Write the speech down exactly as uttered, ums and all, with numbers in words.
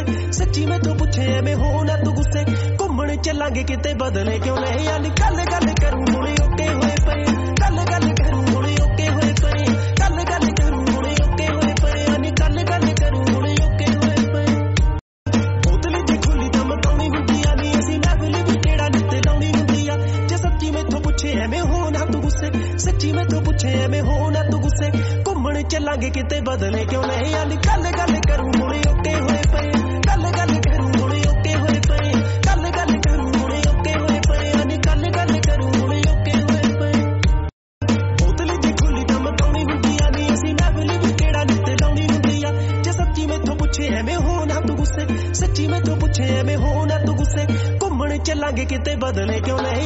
सच्ची मैं तो पूछे एवें हो ना तू गुस्से घूमण चलांगे किते बदले क्यों नहीं यानी गल गल करूं हुणे ओके होए पे गल गल करूं हुणे ओके होए पे गल गल करूं हुणे ओके होए पे यानी गल गल करूं हुणे ओके होए पे बोतल च खुली तां मकाउणी हुंदी आ नी असीं लेवल भी किहड़ा नित्ते लाउणी हुंदी आ जे सच्ची मैथों पुछे एवें हो ना तू गुस्से सच्ची मैथों पुछे एवें हो ना तू गुस्से घूमण चलांगे किते बदले क्यों नहीं यानी गल गल करूं हुणे ओके होए पे गल गल करूं हुणे ओके होए पे गल गल करूं हुणे ओके होए पे यानी गल गल करूं हुणे ओके होए पे बोतल च खुली तां मकाउणी हुंदी आ नी असीं लेवल भी किहड़ा नित्ते लाउणी हुंदी आ जे सच्ची मैथों पुछे एवें हो ना तू गुस्से सच्ची मैथों पुछे एवें हो ना तू गुस्से घूमण चलांगे किते बदले क्यों नहीं